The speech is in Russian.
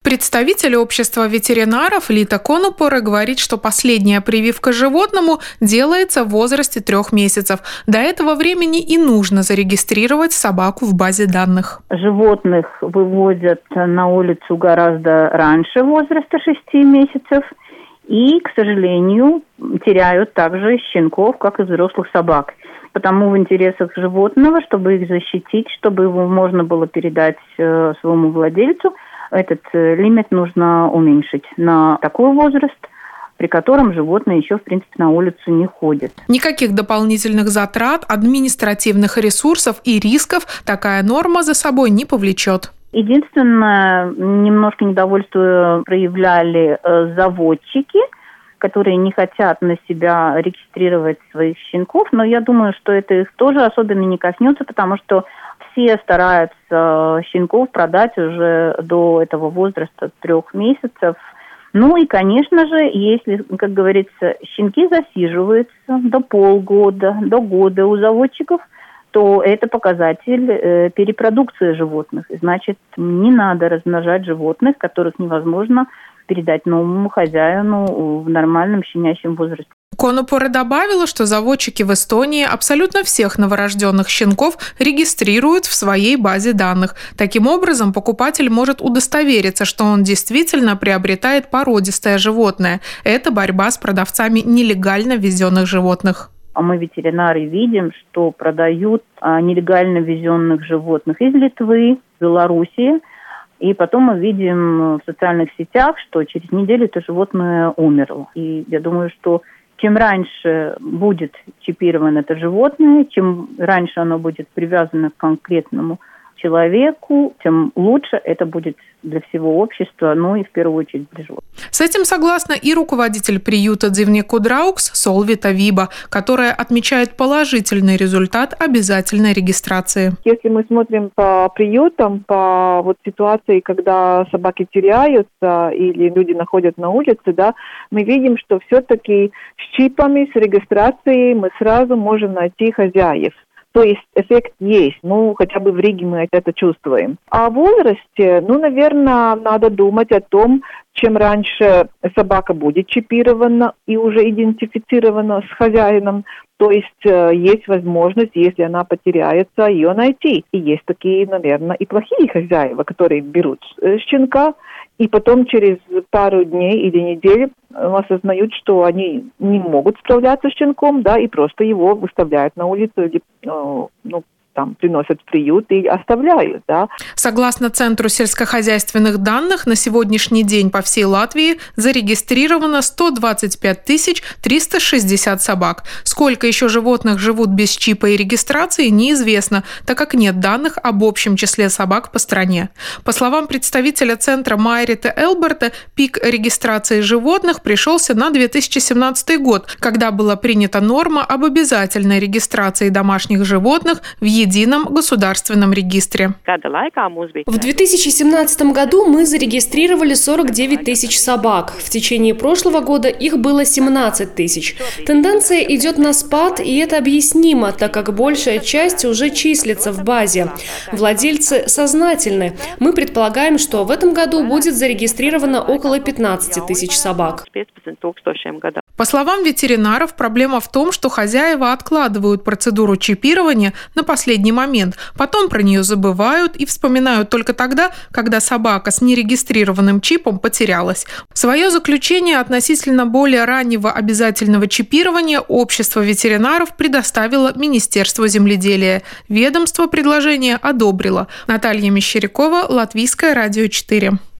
Представитель общества ветеринаров Лита Конупора говорит, что последняя прививка животному делается в возрасте 3 месяцев. До этого времени и нужно зарегистрировать собаку в базе данных. Животных выводят на улицу гораздо раньше возраста 6 месяцев и, к сожалению, теряют также щенков, как и взрослых собак. Потому в интересах животного, чтобы их защитить, чтобы его можно было передать своему владельцу, этот лимит нужно уменьшить на такой возраст, при котором животное еще, в принципе, на улицу не ходит. Никаких дополнительных затрат, административных ресурсов и рисков такая норма за собой не повлечет. Единственное, немножко недовольство проявляли заводчики, которые не хотят на себя регистрировать своих щенков, но я думаю, что это их тоже особенно не коснется, потому что все стараются щенков продать уже до этого возраста 3 месяцев. Ну и, конечно же, если, как говорится, щенки засиживаются до полгода, до года у заводчиков, то это показатель перепродукции животных. Значит, не надо размножать животных, которых невозможно передать новому хозяину в нормальном щенячьем возрасте. Конупора добавила, что заводчики в Эстонии абсолютно всех новорожденных щенков регистрируют в своей базе данных. Таким образом, покупатель может удостовериться, что он действительно приобретает породистое животное. Это борьба с продавцами нелегально ввезенных животных. А мы, ветеринары, видим, что продают нелегально ввезенных животных из Литвы, Белоруссии. И потом мы видим в социальных сетях, что через неделю это животное умерло. И я думаю, что чем раньше будет чипировано это животное, чем раньше оно будет привязано к конкретному человеку, тем лучше это будет для всего общества, ну и в первую очередь для животных. С этим согласна и руководитель приюта Dzīvnieku draugs Solvita Viba, которая отмечает положительный результат обязательной регистрации. Если мы смотрим по приютам, по ситуации, когда собаки теряются или люди находят на улице, да, мы видим, что все-таки с чипами, с регистрацией мы сразу можем найти хозяев. То есть эффект есть, хотя бы в Риге мы это чувствуем. А в возрасте, наверное, надо думать о том, чем раньше собака будет чипирована и уже идентифицирована с хозяином, то есть есть возможность, если она потеряется, ее найти. И есть такие, наверное, и плохие хозяева, которые берут щенка, и потом через пару дней или недель осознают, что они не могут справляться с щенком, да, и просто его выставляют на улицу или приносят в приют и оставляют, да. Согласно Центру сельскохозяйственных данных, на сегодняшний день по всей Латвии зарегистрировано 125 360 собак. Сколько еще животных живут без чипа и регистрации, неизвестно, так как нет данных об общем числе собак по стране. По словам представителя Центра Майрита Элберта, пик регистрации животных пришелся на 2017 год, когда была принята норма об обязательной регистрации домашних животных в едином государственном регистре. В 2017 году мы зарегистрировали 49 тысяч собак. В течение прошлого года их было 17 тысяч. Тенденция идет на спад, и это объяснимо, так как большая часть уже числится в базе. Владельцы сознательны. Мы предполагаем, что в этом году будет зарегистрировано около 15 тысяч собак. По словам ветеринаров, проблема в том, что хозяева откладывают процедуру чипирования на последний момент, потом про нее забывают и вспоминают только тогда, когда собака с нерегистрированным чипом потерялась. Свое заключение относительно более раннего обязательного чипирования общество ветеринаров предоставило Министерству земледелия. Ведомство предложение одобрило. Наталья Мещерякова, Латвийское радио 4.